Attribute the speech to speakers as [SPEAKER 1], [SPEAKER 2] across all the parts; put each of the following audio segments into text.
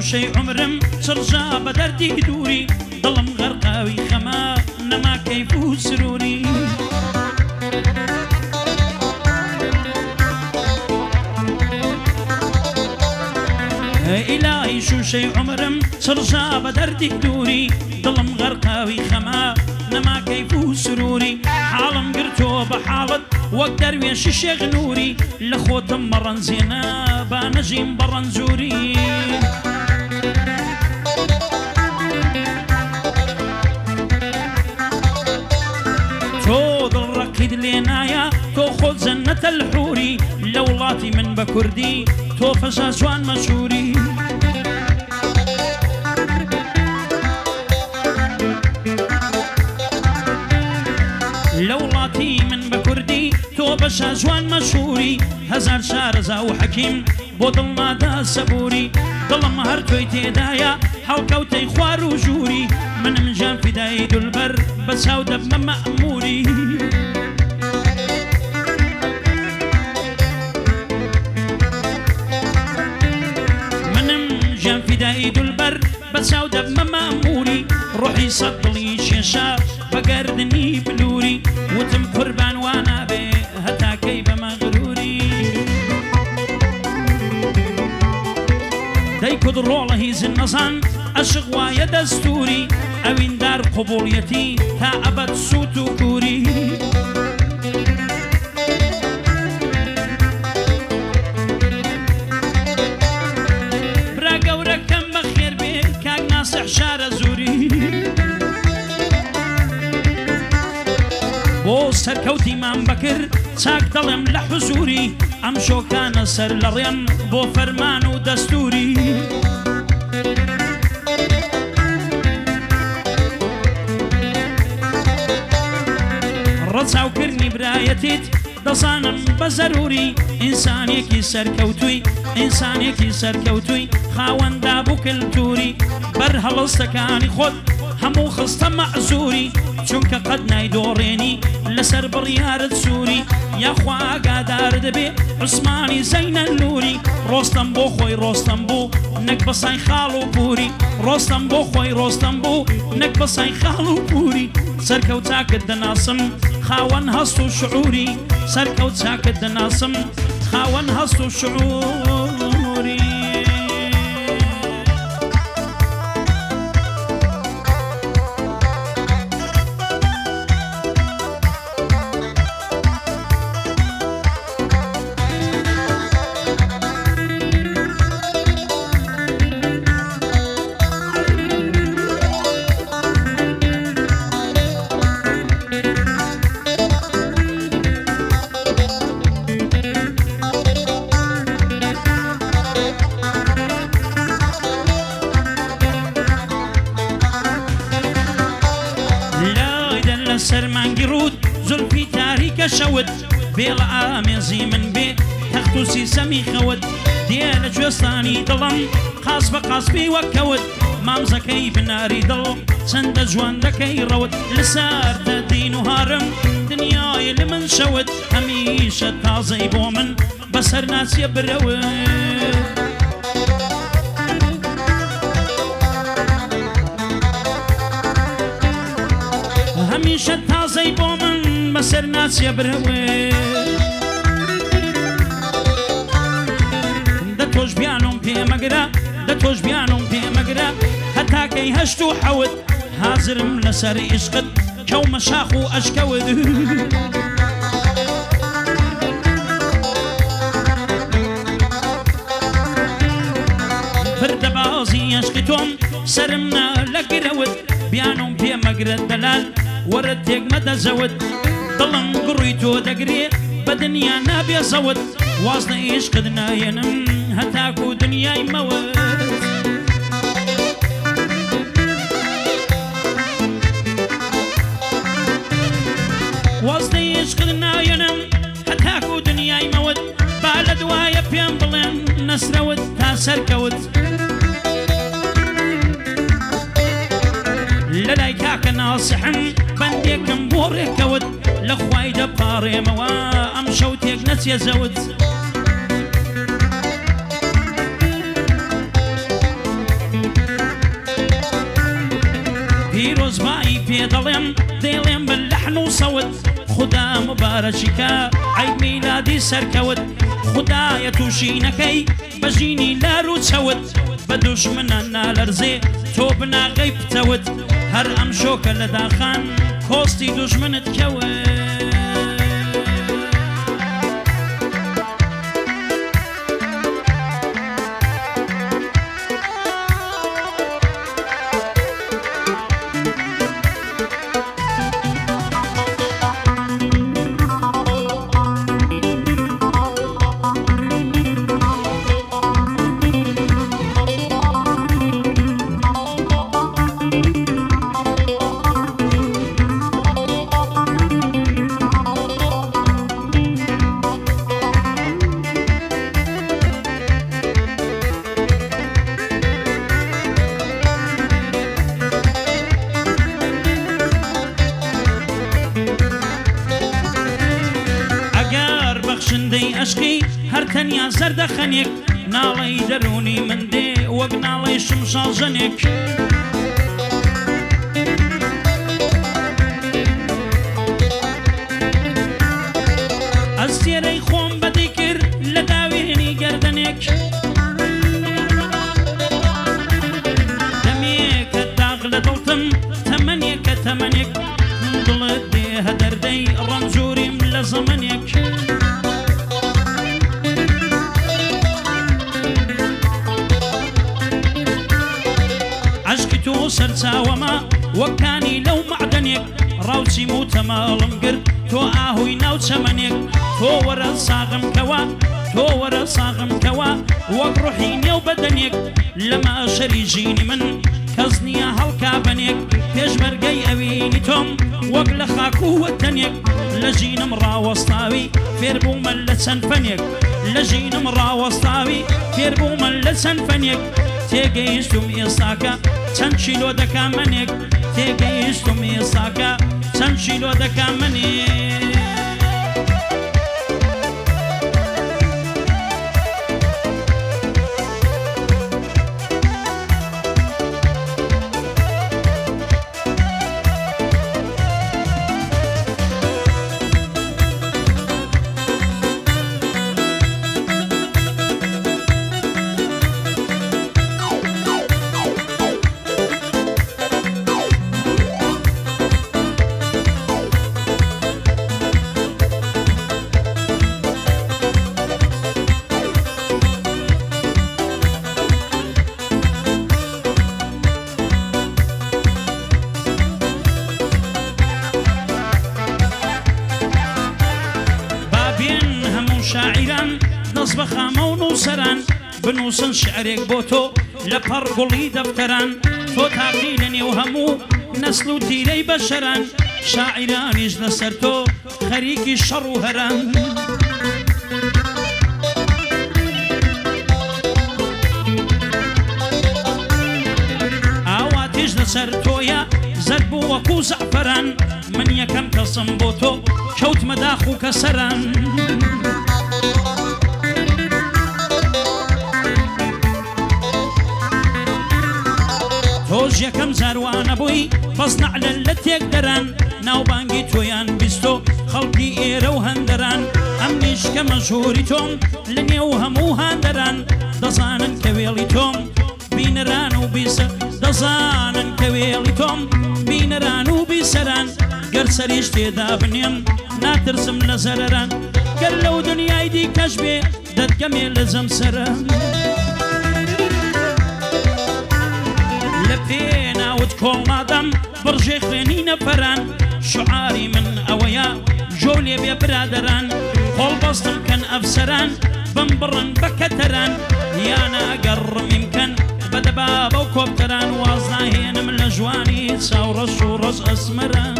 [SPEAKER 1] شوشەی عمرم چڕژا بە دەردی دووری دڵم غەرقاوی خەما نەما کەیف و سروری ئیلاهی شوشەی عمرم چڕژا بە دەردی دووری دڵم غەرقاوی خەما نەما کەیف و سروری حاڵم گرتۆ بە حاڵت وەک دەروێشی شێخ نووری لە خۆتم مەڕەنجێنە با نەژیم بە ڕەنجووری تۆ دڵڕەقید لێ نایە تۆ خۆت جەنەتە الحووری لە وڵاتی من بە کوردی تۆ فەشا جوان مەشهووری لە وڵاتی من بە کوردی تۆ بەشا جوان مەشهووری هەزار شارەزا و حەکیم بۆ دڵمادا سەبووری دڵم هەر تۆی تێدایە هەڵکەوتەی خوار و ژووری منم جان فیدای دولبەر بە چاو دەبمە مەئمووری منم جان فیدای دولبەر بە چاو دەبمە مەئمووری ڕۆحی سەد دڵی کێشا بە گەردنی بلووری وتم قوربان وا نابێ هەتاکەی بە مەغرووری دەیکوت ڕۆڵە هیزن نەزان عەشق وایە دەستووری ئەویندار قوبوڵیەتی تا ئەبەد سووت و کووری برا گەورەکەم بەخێر بێ کاک ناسیح شارە زووری بۆ سەرکەوتی مام بەکر چاک دەڵێم لە حوزووری ئەم شۆکانە سەر لە ڕێن بۆ فەرمان و دەستووری ڕەچاوکردنی برایەتیت دەزانم بە زەروری ئینسانێکی سەرکەوتووی ئینسانێکی سەرکەوتووی خاوەندا بوو کلتوری بەر هەڵەستەکانی خۆت هەموو خستە مەعزووری چونکە قەت نایدۆڕێنی لەسەر بڕیارت سووری یاخوا ئاگادار دەبێ عوسمانی زەینە نووری ڕۆستەم بۆ خۆی ڕۆستەم بوو نەک بەسای خاڵ و پووری ڕۆستەم بۆ خۆی ڕۆستەم بوو نەک بەسای خاڵ و پووری سەرکەوت چاکت دەناسم خاوەن هەست و شعوری سەرکەوت چاکت دەناسم خاوەن هەست و شعوری سەرمانگی ڕوود زولفی تاریکە شەوت بێڵە ئامێزی من بێ تەخت و سیسەمی خەوت دێ لە کوێستانی دڵم قاس بە قاسبی وەکەوت مامزەکەی بناری دڵ چەندە جوان دەکەی ڕەوت لەسەر دەدین و هارم دنیای لە من شەوت هەمیشە تازەی بۆ من بەسەر ناچیە برەوت هەمیشە تازەی بۆ من بەسەر ناچیە برەوێ دە تۆش بیانم پێمەگرە دە تۆش بیانم پێمەگرە هەتاکەی هەشت و حەوت حازرم لەسەر عیشقت کەومە شاخ و ئەشکەوت بردە بازی عشقی تۆم سرم نا لە گرەوت بیانم پێمەگرە دەلال وەرە تێک مەدەزەوت دڵم گڕووی تۆ دەگرێ بە دنیا نابێ زەوت وازنە عیشقت نایەنم هەتاکو و دنیای مەوت وازنە عیشقت نایەنم هەتاکو و دنیای مەوت با لە دوایە پێم بڵێن نەسرەوت تا سەرکەوت لەلای کاکە ناسحم بەندێکم بۆ ڕێکەوت لە خوای دەپاڕێمەوە ئەم شەو تێک نەچێ زەوت دەڵێم دێڵێم باللحن و سەوت خدا مبارەکیکە عید میلادی سەرکەوت خدایە تووشینەکەی بەژینی لار و چەوت بە دوژمنە نالەرزێ تۆ بناغەی پتەوت هەر ئەم شۆکە لە داخان کۆستی دوژمنت کەوت هەر تەنیا زەردەخەنێک ناڵەی دەرونی من دێ وەک ناڵەی شمشاڵژەنێک ئەس تێرەی خۆم بەدی کرد لە داوێنی گەردەنێک دەمێکە داغ لە دڵتم تەمەنێکە تەمەنێک دڵت دێ هەدەردەی ڕەنجووریم لە زەمەنێک سەرچاوەمە وەکانی لەو معدەنێک ڕاوچیم و تەماڵم گرت تۆ ئاهوی ناو چەمەنێک تۆ وەرە ساغمکەوە تۆ وەرە ساغمکەوە وەک ڕوحی نێو بەدەنێک لەمە شەری ژینی من کەس نییە هەڵکا بەنێک پێشمەرگەی ئەوینی تۆم وەک لە خاک و وەتەنێک لە ژینم ڕاوەستاوی فێربوومە لە چەند فەنێک لە ژینم ڕاوەستاوی فێربوومە لە چەند فەنێک تێگەیشتم ئێستاکە چەند چیلۆ دەکا منێک تێگەیشتم ئێستاکە چەند چیلۆ دەکا منێک شاعران نەس بە خامە و نووسەران بنووسن شعرێک بۆ تۆ لە پەڕ گوڵی دەفتەران تۆ تاقی لە نێو هەموو نەسل و تیرەی بەشەران شاعرانیش لەسەر تۆ خەریکی شەڕ و هەران ئاواتیش لەسەر تۆیە زەرد بوو وەکو زەعفەران من یەکەم کەسم بۆ تۆ کەوتمە داخ و کەسەران تۆش یەکەم زاروانە بووی بەس نەعلە لە تێک دەران ناوبانگی تۆیان بیستۆ خەڵکی ئێرە و هەندەران ئەمنیش کە مەشهوری تۆم لە نێو هەموو هاندەران دەزانن کە وێڵی تۆم بینەران و بیسە دەزانن کە وێڵی تۆم بینەران و بیسەران گەر سەریش تێدا بنێم ناترسم لە زەرەران گەر لەو دنیای دیکەش بێ دەتگەمێ لە زەمسەرە لە پێناوت کۆڵ نادەم بڕژێ خوێنی نەفەران شعاری من ئەوەیە ژۆ لێ بێ برادەران قۆڵ بەستم کەن ئەفسەران بم بڕن بە کەتەران یانە ئەگەر ڕمیم کەن بەدەبا بەو کۆپتەران واز ناهێنم لە جوانی چاوڕەش و ڕەش ئەسمەران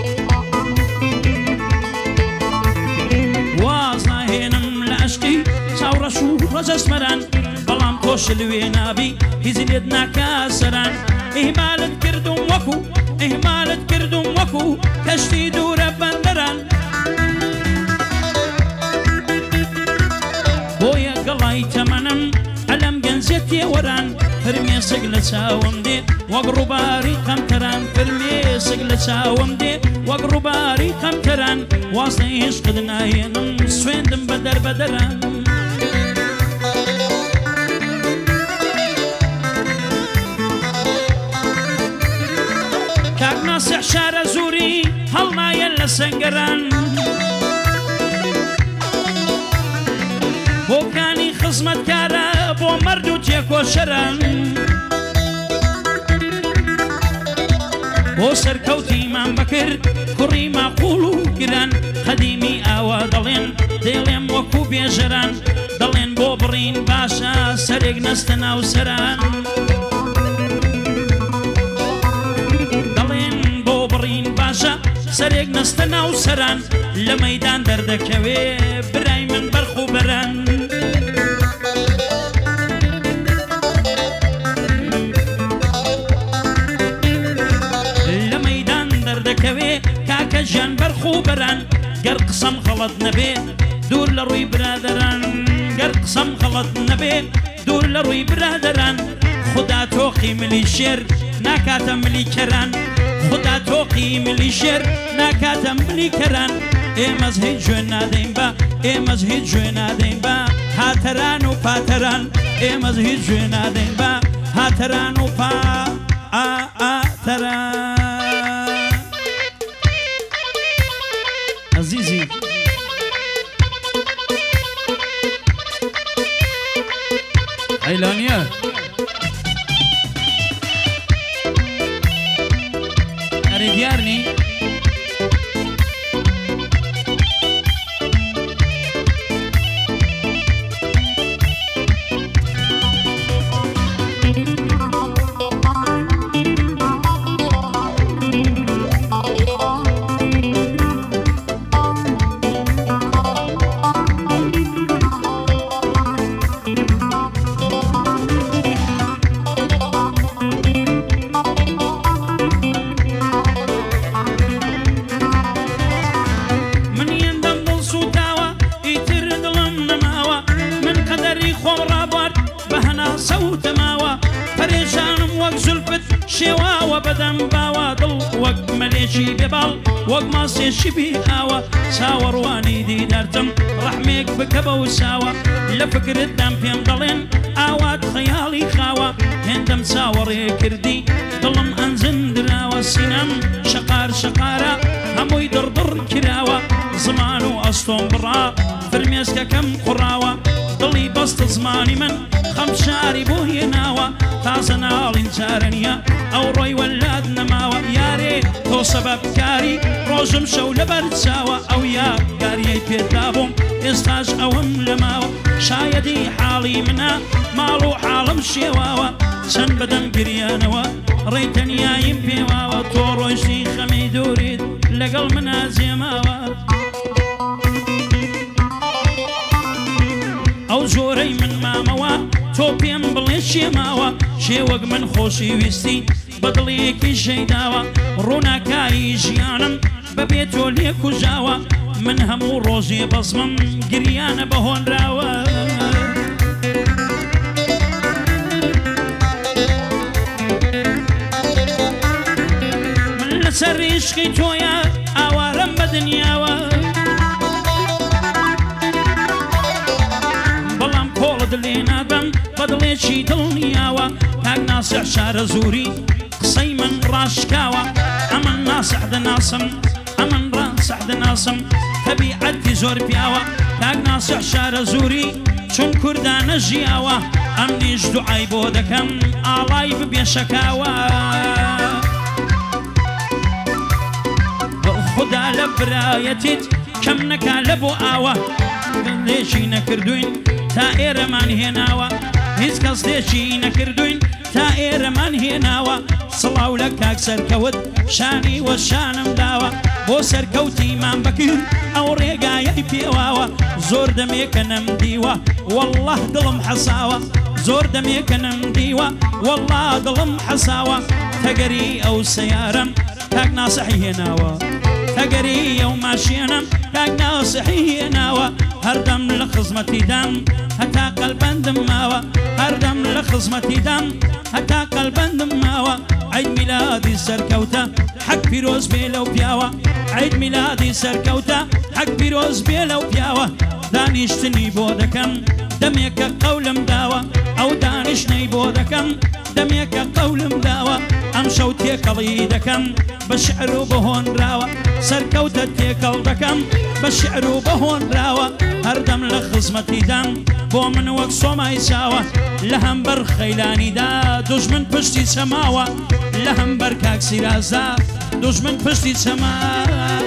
[SPEAKER 1] واز ناهێنم لە عەشقی چاوڕەش و ڕەش ئەسمەران بەڵام تۆش لەوێ نابی هیچ لێت ناکا سەران ئیهمالت کردم وەکو ئیهمالت کردم وەکو کەشتی دوورە بەندەران بۆیە گەڵای تەمەنم ئەلەم گەنجێت تێوەران فرمێسک لە چاوم دێ وەک ڕووباری قەمتەران فرمێسک لە چاوم دێ وەک ڕووباری قەمتەران واستەی عیشقت ناهێنم سوێندم بە دەربەدەران کاک ناسیح شارە زووری هەڵنایەن لە سەنگەران بۆکانی خزمەتکارە بۆ مەرد و تێکۆشەران بۆ سەرکەوتی مام بەکرد کوڕی ماقوڵ و گران خەدیمی ئاوا دەڵێن دێڵێم وەکو بێژەران دەڵێن بۆ بڕین باشە سەرێک نەستە ناو سەران دەڵێن بۆ بڕین باشە سەرێک نەستە ناو سەران لە مەیدان دەردەکەوێ برای من بەرخ و بەران کاکە ژیان بەرخ و بەران گەر قسەم غەڵەت نەبێ دوور لە ڕووی برادەران گەر قسەم غەڵەت نەبێ دوور لە ڕووی برادەران خدا تۆقی ملی شێر ناکاتە ملی کەران خدا تۆقی ملی شێر ناکاتە ملی کەران ئێمەز هیچ گوێ نادەین بە ئێمەز هیچ گوێ نادەین بە هاتەران و پاتەران ئێمەز هیچ گوێ نادەین بە هاتەران و پاتەران عزیزی عیلانیە ئەرێ دیارنی شێواوە بەدەم باوە دڵ وەک مەلێکی بێباڵ وەک ماسێشی بیئاوە چاوەڕوانی دیدارتم ڕەحمێک بکە بە وساوە لە فکرتدام پێم دەڵێن ئاوات خەیاڵی خاوە هێندەم چاوەڕێ کردی دڵم ئەنجندراوە سینەم شەقار شەقارە هەمووی دڕدڕ کراوە زمان و ئەستۆم بڕا فرمێسکەکەم قوڕاوە دڵی بەستە زمانی من خەم شاری بۆ هێناوە تازە ناڵین چارەنیە ئەو ڕۆی وەلات نەماوە یارێ تۆ سەبەبکاری ڕۆژم شەو لەبەر چاوە ئەو یاریەی پێدا بووم ئێستاش ئەوم لەماوە شایەدی حاڵی منە ماڵ و حاڵم شێواوە چەند بەدەم گریانەوە ڕێتەنیاییم پێواوە تۆ ڕۆیشتی خەمی دووریت لەگەڵ منە جێماوە ئەو زۆرەی من مامەوە تۆ پێم بڵێ شێماوە شێوەک من خۆشی ویستی بەدڵیەکی ژەیداوە ڕووناکایی ژیانم بەبێ تۆ لێ کوژاوە من هەموو ڕۆژێ بەزمم گریانە بەهۆنراوە من لەسەر عیشقی تۆیە ئاوارەم بە دنیاوە بەڵام کۆڵت لێ نادەم بەدڵێکی دڵنیاوە کاک ناسیح شارە زووری قسەی من ڕاشکاوە ئەمن ناسیح دەناسم ئەمن ڕاسیح دەناسم تەبیعەتی زۆر پیاوە کاک ناسیح شارە زووری چون کوردانە ژیاوە ئەم نیش دوعای بۆ دەکەم ئاڵای ببێ شەکاوە خدا لە برایەتیت کەم نەکا لە بۆ ئاوە لێشی نەکردوین تا ئێرەمان هێناوە هیچ کەس لێشی نەکردوین تا ئێرەمان هێناوە سڵاو لە کاک سەرکەوت شانی وە شانم داوە بۆ سەرکەوتی مام بەکرد ئەو ڕێگایەی پێواوە زۆر دەمێکە نەمدیوە وەڵڵاه دڵم حەساوە زۆر دەمێکە نەمدیوە وەڵڵاه دڵم حەساوە تەگەری ئەو سەیارەم کاک ناسیحی هێناوە تەگەریە و ماشێنم کاک ناسحی ناوە هەردەم لە خزمەتی دام هەتا قەلبەندم ماوە هەردەم لە خزمەتی دام هەتا قەلبەندم ماوە عید میلادی سەرکەوتە حەق پیرۆز بێ لەو پیاوە عید میلادی سەرکەوتە حەق پیرۆز بێ لەو پیاوە دانیشتنی بۆ دەکەم دەمێکە قەولم داوە ئەو دانیشتنەی بۆ دەکەم دەمێکە قەولم داوە ئەم شەو تێکەڵی دەکەم بە شعر و بە هۆنراوە سەرکەوتە تێکەڵ دەکەم بە شعر و بە هۆنراوە هەردەم لە خزمەتی دام بۆ من وەک سۆمای چاوە لە هەمبەر خەیلانیدا دوژمن پشتی چەماوە لە هەمبەر کاک سیرازدا دوژمن پشتی چەماوە